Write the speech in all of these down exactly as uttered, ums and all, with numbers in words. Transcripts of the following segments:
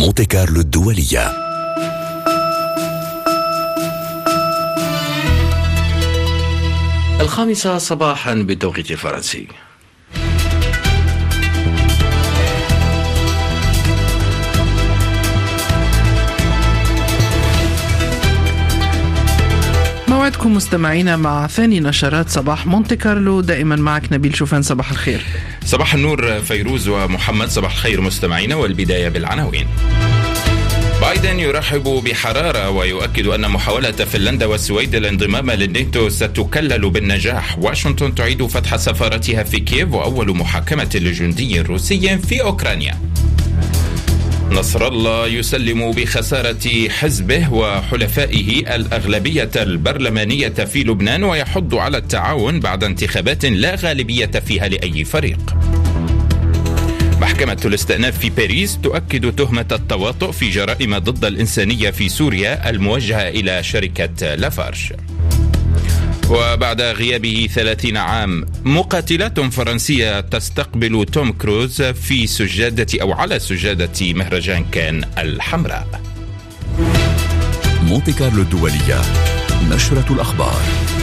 مونتي كارلو الدولية. الخامسة صباحا بالتوقيت الفرنسي. موعدكم مستمعينا مع ثاني نشرات صباح مونتي كارلو. دائما معك نبيل شوفان. صباح الخير. صباح النور فيروز ومحمد. صباح الخير مستمعينا، والبداية بالعناوين. بايدن يرحب بحرارة ويؤكد أن محاولة فنلندا والسويد الانضمام للناتو ستكلل بالنجاح. واشنطن تعيد فتح سفارتها في كييف، وأول محاكمة لجندي روسي في أوكرانيا. نصر الله يسلم بخسارة حزبه وحلفائه الأغلبية البرلمانية في لبنان، ويحض على التعاون بعد انتخابات لا غالبية فيها لأي فريق. محكمة الاستئناف في باريس تؤكد تهمة التواطؤ في جرائم ضد الإنسانية في سوريا الموجهة إلى شركة لافارج. وبعد غيابه ثلاثين عام، مقاتلات فرنسية تستقبل توم كروز في سجادة أو على سجادة مهرجان كان الحمراء. مونتي كارلو الدولية، نشرة الأخبار.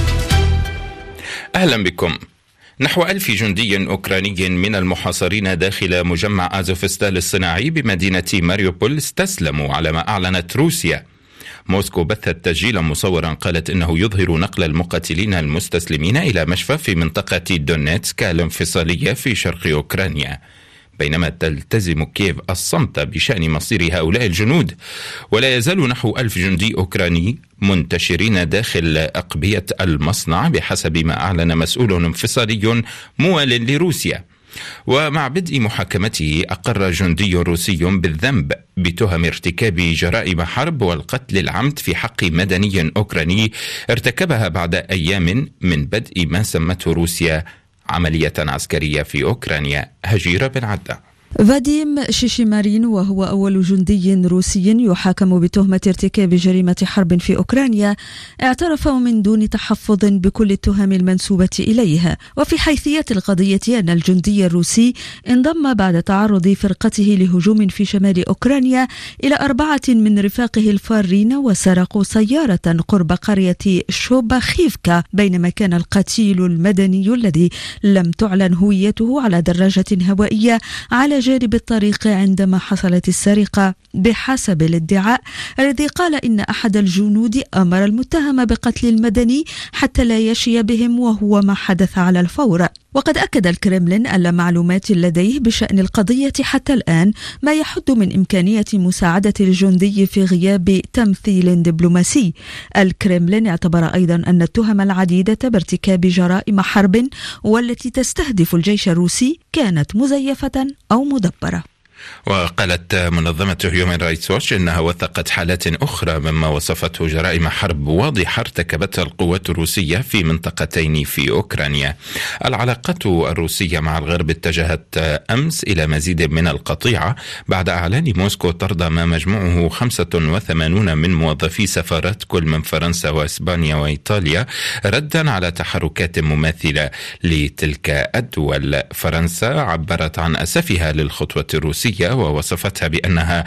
أهلا بكم. نحو ألف جندي أوكراني من المحاصرين داخل مجمع آزوفستال الصناعي بمدينة ماريوبول استسلموا على ما أعلنت روسيا. موسكو بثت تسجيلا مصورا قالت إنه يظهر نقل المقاتلين المستسلمين إلى مشفى في منطقة دونيتسك الانفصالية في شرق أوكرانيا، بينما تلتزم كييف الصمت بشأن مصير هؤلاء الجنود. ولا يزال نحو ألف جندي أوكراني منتشرين داخل أقبية المصنع بحسب ما أعلن مسؤول انفصالي موال لروسيا. ومع بدء محاكمته أقر جندي روسي بالذنب بتهم ارتكاب جرائم حرب والقتل العمد في حق مدني أوكراني ارتكبها بعد أيام من بدء ما سمته روسيا عملية عسكرية في أوكرانيا. هجيرة بن عدة. فاديم شيشيمارين، وهو أول جندي روسي يحاكم بتهمة ارتكاب جريمة حرب في أوكرانيا، اعترف من دون تحفظ بكل التهم المنسوبة إليه. وفي حيثية القضية أن الجندي الروسي انضم بعد تعرض فرقته لهجوم في شمال أوكرانيا إلى أربعة من رفاقه الفارين، وسرقوا سيارة قرب قرية شوباخيفكا، بينما كان القتيل المدني الذي لم تعلن هويته على دراجة هوائية على جانب الطريق عندما حصلت السرقة، بحسب الادعاء الذي قال إن أحد الجنود أمر المتهم بقتل المدني حتى لا يشي بهم، وهو ما حدث على الفور. وقد أكد الكرملين أن معلومات لديه بشأن القضية حتى الآن ما يحد من إمكانية مساعدة الجندي في غياب تمثيل دبلوماسي. الكرملين اعتبر أيضا أن التهم العديدة بارتكاب جرائم حرب والتي تستهدف الجيش الروسي كانت مزيفة أو مدبرة. وقالت منظمة هيومن رايتس ووتش إنها وثقت حالات أخرى مما وصفته جرائم حرب واضحة ارتكبتها القوات الروسية في منطقتين في أوكرانيا. العلاقات الروسية مع الغرب اتجهت أمس إلى مزيد من القطيعة بعد إعلان موسكو طرد ما مجموعه خمسة وثمانين من موظفي سفارات كل من فرنسا وإسبانيا وإيطاليا، ردا على تحركات مماثلة لتلك الدول. فرنسا عبرت عن أسفها للخطوة الروسية ووصفتها بأنها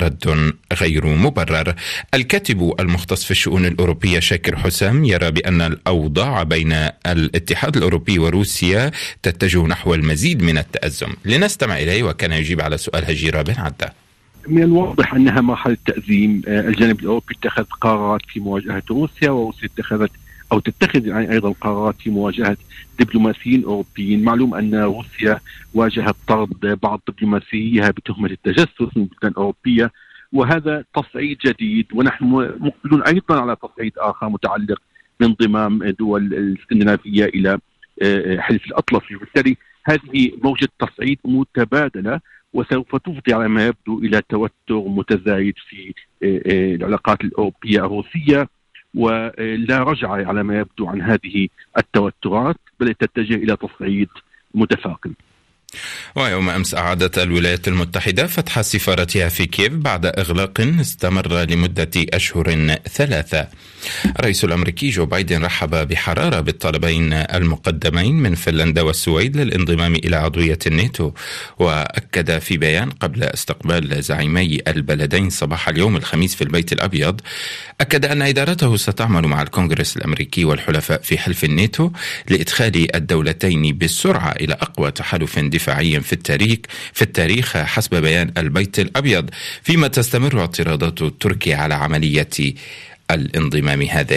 رد غير مبرر. الكاتب المختص في الشؤون الأوروبية شاكر حسام يرى بأن الأوضاع بين الاتحاد الأوروبي وروسيا تتجه نحو المزيد من التأزم. لنستمع إليه وكان يجيب على سؤال هجيرة بن عدة. من الواضح أنها مرحلة تأزيم. الجانب الأوروبي اتخذ قرارات في مواجهة روسيا، وروسيا اتخذت أو تتخذ يعني أيضا قرارات في مواجهة دبلوماسيين أوروبيين. معلوم أن روسيا واجهت طرد بعض دبلوماسيها بتهمة التجسس من بلدان أوروبية، وهذا تصعيد جديد، ونحن مقبلون أيضا على تصعيد آخر متعلق بانضمام دول الاسكندنافية إلى حلف الأطلسي. وبالتالي هذه موجة تصعيد متبادلة، وسوف تفضي على ما يبدو إلى توتر متزايد في العلاقات الأوروبية الروسية، ولا رجعة على ما يبدو عن هذه التوترات، بل تتجه إلى تصعيد متفاقم. ويوم أمس أعادت الولايات المتحدة فتح سفارتها في كييف بعد إغلاق استمر لمدة أشهر ثلاثة. الرئيس الأمريكي جو بايدن رحب بحرارة بالطلبين المقدمين من فنلندا والسويد للانضمام إلى عضوية الناتو، وأكد في بيان قبل استقبال زعيمي البلدين صباح اليوم الخميس في البيت الأبيض، أكد أن إدارته ستعمل مع الكونغرس الأمريكي والحلفاء في حلف الناتو لإدخال الدولتين بالسرعة إلى أقوى تحالف دفاعي في التاريخ في التاريخ حسب بيان البيت الأبيض، فيما تستمر اعتراضات تركيا على عملية الانضمام هذه.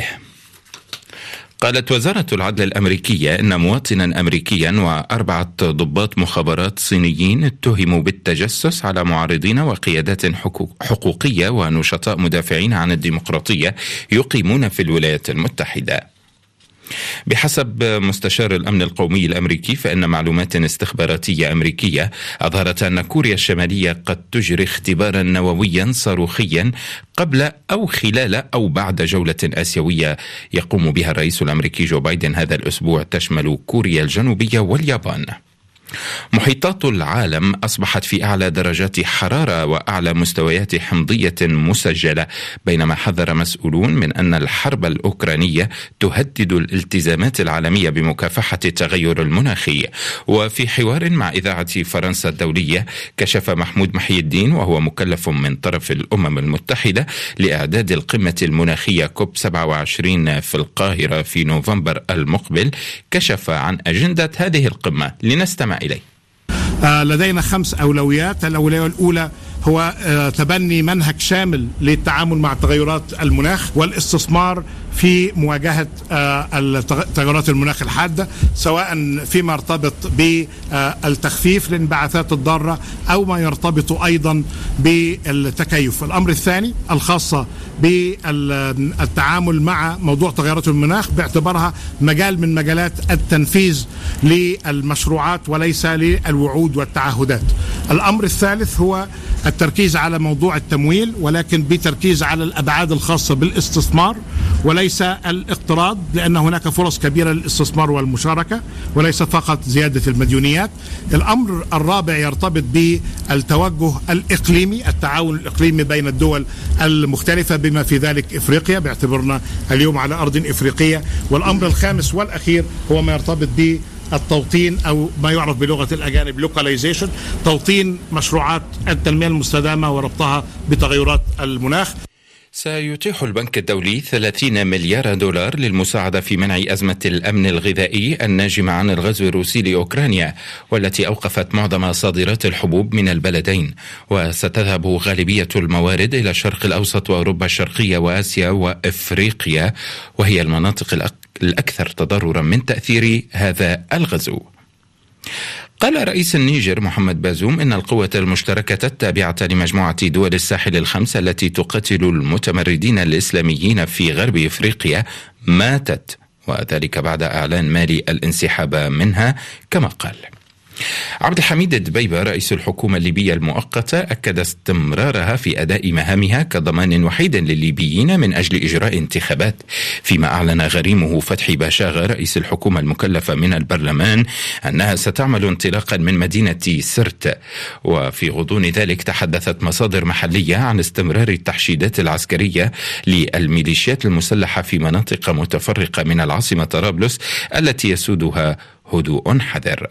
قالت وزارة العدل الأمريكية إن مواطنا أمريكيا وأربعة ضباط مخابرات صينيين اتهموا بالتجسس على معارضين وقيادات حقوقية ونشطاء مدافعين عن الديمقراطية يقيمون في الولايات المتحدة. بحسب مستشار الأمن القومي الأمريكي، فإن معلومات استخباراتية أمريكية أظهرت أن كوريا الشمالية قد تجري اختبارا نوويا صاروخيا قبل أو خلال أو بعد جولة آسيوية يقوم بها الرئيس الأمريكي جو بايدن هذا الأسبوع تشمل كوريا الجنوبية واليابان. محيطات العالم أصبحت في أعلى درجات حرارة وأعلى مستويات حمضية مسجلة، بينما حذر مسؤولون من أن الحرب الأوكرانية تهدد الالتزامات العالمية بمكافحة التغير المناخي. وفي حوار مع إذاعة فرنسا الدولية، كشف محمود محي الدين وهو مكلف من طرف الأمم المتحدة لإعداد القمة المناخية كوب سبعة وعشرين في القاهرة في نوفمبر المقبل، كشف عن أجندة هذه القمة. لنستمع إليه. لدينا خمس أولويات. الأولوية الأولى هو تبني منهج شامل للتعامل مع تغيرات المناخ والاستثمار في مواجهة تغيرات المناخ الحادة، سواء فيما يرتبط بالتخفيف للانبعاثات الضارة أو ما يرتبط أيضا بالتكيف. الأمر الثاني الخاصة بالتعامل مع موضوع تغيرات المناخ باعتبارها مجال من مجالات التنفيذ للمشروعات وليس للوعود والتعهدات. الأمر الثالث هو التركيز على موضوع التمويل، ولكن بتركيز على الأبعاد الخاصة بالاستثمار وليس الاقتراض، لأن هناك فرص كبيرة للاستثمار والمشاركة وليس فقط زيادة المديونيات. الأمر الرابع يرتبط بالتوجه الإقليمي، التعاون الإقليمي بين الدول المختلفة بما في ذلك إفريقيا، باعتبارنا اليوم على أرض إفريقية. والأمر الخامس والأخير هو ما يرتبط ب التوطين أو ما يعرف بلغة الأجانب localization، توطين مشروعات التنمية المستدامة وربطها بتغيرات المناخ. سيتيح البنك الدولي ثلاثين مليار دولار للمساعدة في منع أزمة الأمن الغذائي الناجمة عن الغزو الروسي لأوكرانيا، والتي أوقفت معظم صادرات الحبوب من البلدين. وستذهب غالبية الموارد إلى الشرق الأوسط وأوروبا الشرقية وآسيا وإفريقيا، وهي المناطق الأكثر تضررا من تأثير هذا الغزو. قال رئيس النيجر محمد بازوم إن القوة المشتركة التابعة لمجموعة دول الساحل الخمسة التي تقاتل المتمردين الإسلاميين في غرب إفريقيا ماتت، وذلك بعد إعلان مالي الانسحاب منها كما قال. عبد الحميد الدبيبة رئيس الحكومة الليبية المؤقتة أكد استمرارها في أداء مهامها كضمان وحيد للليبيين من أجل إجراء انتخابات، فيما أعلن غريمه فتحي باشاغا رئيس الحكومة المكلفة من البرلمان أنها ستعمل انطلاقا من مدينة سرت. وفي غضون ذلك تحدثت مصادر محلية عن استمرار التحشيدات العسكرية للميليشيات المسلحة في مناطق متفرقة من العاصمة طرابلس التي يسودها هدوء حذر.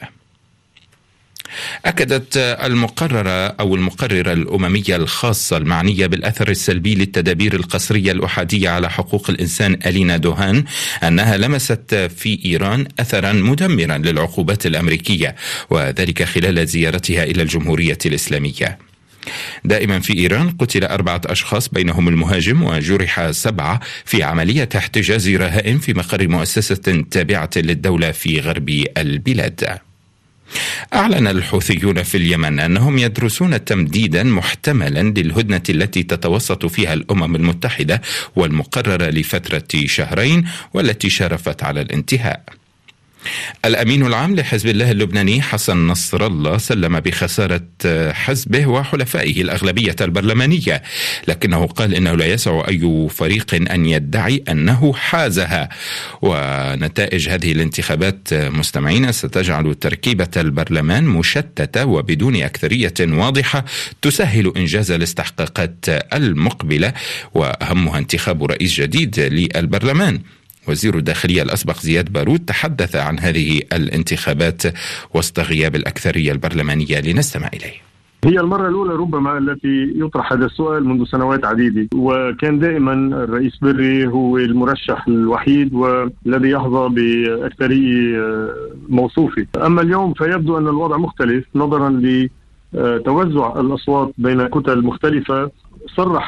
أكدت المقررة أو المقررة الأممية الخاصة المعنية بالأثر السلبي للتدابير القسرية الأحادية على حقوق الإنسان ألينا دوهان أنها لمست في إيران أثرا مدمرا للعقوبات الأمريكية، وذلك خلال زيارتها إلى الجمهورية الإسلامية. دائما في إيران قتل أربعة أشخاص بينهم المهاجم وجرح سبعة في عملية احتجاز رهائن في مقر مؤسسة تابعة للدولة في غرب البلاد. أعلن الحوثيون في اليمن أنهم يدرسون تمديدا محتملا للهدنة التي تتوسط فيها الأمم المتحدة والمقررة لفترة شهرين والتي شرفت على الانتهاء. الأمين العام لحزب الله اللبناني حسن نصر الله سلم بخسارة حزبه وحلفائه الأغلبية البرلمانية، لكنه قال إنه لا يسع أي فريق أن يدعي أنه حازها. ونتائج هذه الانتخابات مستمعين ستجعل تركيبة البرلمان مشتتة وبدون أكثرية واضحة تسهل إنجاز الاستحقاقات المقبلة، وأهمها انتخاب رئيس جديد للبرلمان. وزير الداخلية الأسبق زياد بارود تحدث عن هذه الانتخابات وسط غياب الأكثرية البرلمانية. لنستمع إليه. هي المرة الأولى ربما التي يطرح هذا السؤال منذ سنوات عديدة، وكان دائما الرئيس بري هو المرشح الوحيد والذي يحظى بأكثرية موصوفة. أما اليوم فيبدو أن الوضع مختلف نظرا لتوزع الأصوات بين كتل مختلفة. صرح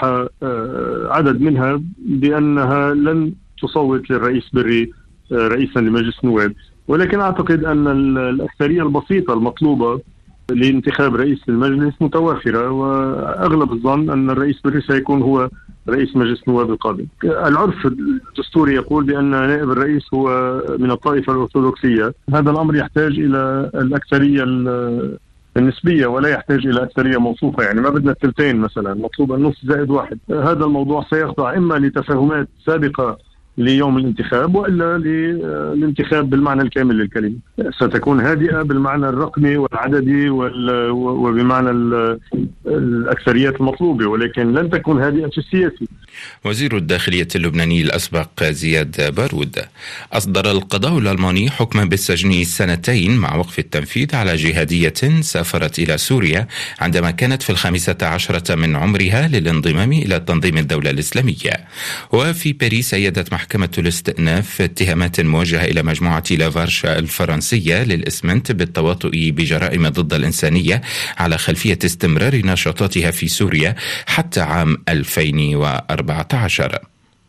عدد منها بأنها لن تصوت للرئيس بري رئيسا لمجلس النواب، ولكن أعتقد أن الأكثرية البسيطة المطلوبة لانتخاب رئيس المجلس متوافرة، وأغلب الظن أن الرئيس بري سيكون هو رئيس مجلس النواب القادم. العرف الدستوري يقول بأن نائب الرئيس هو من الطائفة الأرثوذكسية. هذا الأمر يحتاج إلى الأكثرية النسبية ولا يحتاج إلى أكثرية موصوفة، يعني ما بدنا الثلثين مثلا، مطلوب النص زائد واحد. هذا الموضوع سيخضع إما لتفاهمات سابقة ليوم الانتخاب وإلا للانتخاب بالمعنى الكامل للكلمة. ستكون هادئة بالمعنى الرقمي والعددي وبمعنى الأكثريات المطلوبة، ولكن لن تكون هادئة في السياسي. وزير الداخلية اللبناني الأسبق زياد بارود. أصدر القضاء الألماني حكما بالسجن سنتين مع وقف التنفيذ على جهادية سافرت إلى سوريا عندما كانت في الخامسة عشرة من عمرها للانضمام إلى تنظيم الدولة الإسلامية. وفي باريس أيدت محكمة الاستئناف اتهامات موجهة إلى مجموعة لافارشا الفرنسية للإسمنت بالتواطؤ بجرائم ضد الإنسانية على خلفية استمرار نشاطاتها في سوريا حتى عام ألفين وأربعة عشر.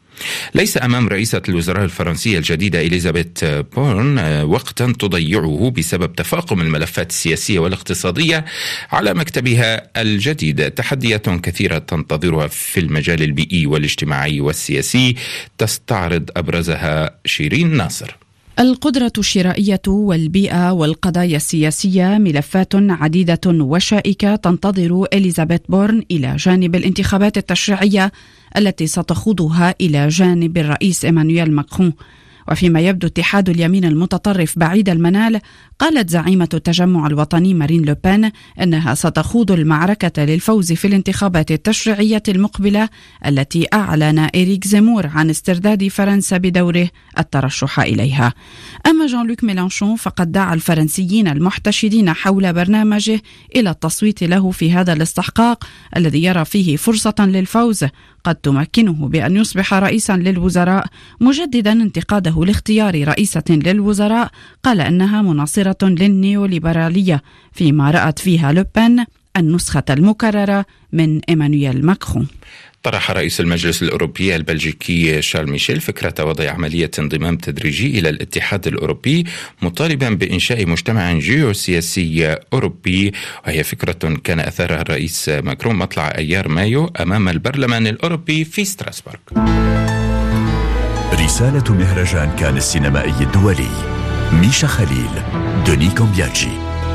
ليس أمام رئيسة الوزراء الفرنسية الجديدة إليزابيث بورن وقتا تضيعه بسبب تفاقم الملفات السياسية والاقتصادية على مكتبها الجديد. تحديات كثيرة تنتظرها في المجال البيئي والاجتماعي والسياسي، تستعرض أبرزها شيرين ناصر. القدرة الشرائية والبيئة والقضايا السياسية ملفات عديدة وشائكة تنتظر إليزابيث بورن إلى جانب الانتخابات التشريعية التي ستخوضها إلى جانب الرئيس إيمانويل ماكرون. وفيما يبدو اتحاد اليمين المتطرف بعيد المنال، قالت زعيمة التجمع الوطني مارين لوبين أنها ستخوض المعركة للفوز في الانتخابات التشريعية المقبلة التي أعلن إريك زيمور عن استرداد فرنسا بدوره الترشح إليها. أما جان لوك ميلانشون فقد دعا الفرنسيين المحتشدين حول برنامجه إلى التصويت له في هذا الاستحقاق الذي يرى فيه فرصة للفوز قد تمكنه بأن يصبح رئيسا للوزراء، مجددا انتقاده لاختيار رئيسة للوزراء قال أنها مناصرة للنيوليبرالية، فيما رأت فيها لوبين النسخة المكررة من إيمانويل ماكرون. طرح رئيس المجلس الأوروبي البلجيكي شارل ميشيل فكرة وضع عملية انضمام تدريجي إلى الاتحاد الأوروبي، مطالبا بإنشاء مجتمع جيوسياسي أوروبي، وهي فكرة كان أثارها الرئيس ماكرون مطلع أيار مايو أمام البرلمان الأوروبي في ستراسبورغ. رسالة مهرجان كان السينمائي الدولي. ميشا خليل، دوني كومبياتشي.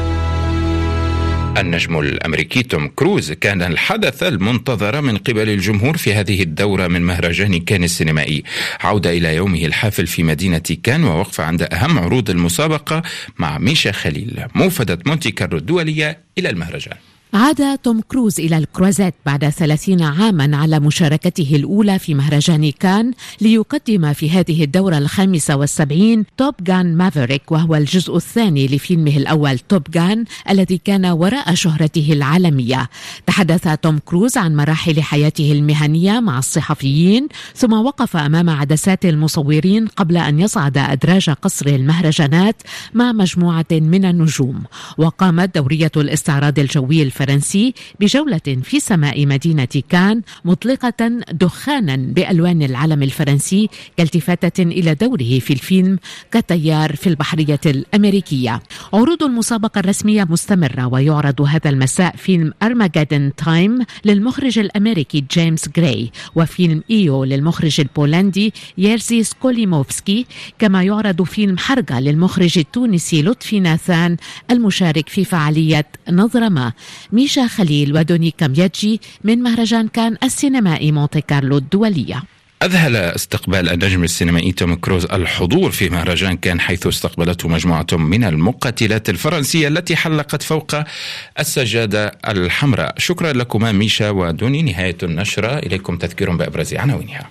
النجم الأمريكي توم كروز كان الحدث المنتظر من قبل الجمهور في هذه الدورة من مهرجان كان السينمائي. عودة إلى يومه الحافل في مدينة كان ووقف عند أهم عروض المسابقة مع ميشا خليل. موفدة مونتي كارلو الدولية إلى المهرجان. عاد توم كروز إلى الكروزات بعد ثلاثين عاما على مشاركته الأولى في مهرجان كان ليقدم في هذه الدورة الخامسة والسبعين توب جان مافريك، وهو الجزء الثاني لفيلمه الأول توب جان الذي كان وراء شهرته العالمية. تحدث توم كروز عن مراحل حياته المهنية مع الصحفيين، ثم وقف أمام عدسات المصورين قبل أن يصعد أدراج قصر المهرجانات مع مجموعة من النجوم. وقامت دورية الاستعراض الجوي الفرنسي الفرنسي بجولة في سماء مدينة كان مطلقة دخانا بألوان العلم الفرنسي كالتفاتة إلى دوره في الفيلم كطيار في البحرية الأمريكية. عروض المسابقة الرسمية مستمرة، ويعرض هذا المساء فيلم أرماجدن تايم للمخرج الأمريكي جيمس غراي، وفيلم إيو للمخرج البولندي ييرزي سكوليموفسكي، كما يعرض فيلم حرقة للمخرج التونسي لطفي ناثان المشارك في فعالية نظرة ما. ميشا خليل ودوني كامياجي من مهرجان كان السينمائي مونتي كارلو الدولية. أذهل استقبال النجم السينمائي توم كروز الحضور في مهرجان كان، حيث استقبلته مجموعة من المقاتلات الفرنسية التي حلقت فوق السجادة الحمراء. شكرا لكما ميشا ودوني. نهاية النشرة، إليكم تذكير بأبرز عناوينها.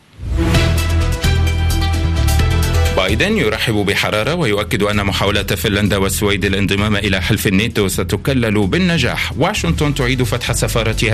بايدن يرحب بحرارة ويؤكد أن محاولة فنلندا والسويد الانضمام إلى حلف الناتو ستكلل بالنجاح. واشنطن تعيد فتح سفارتها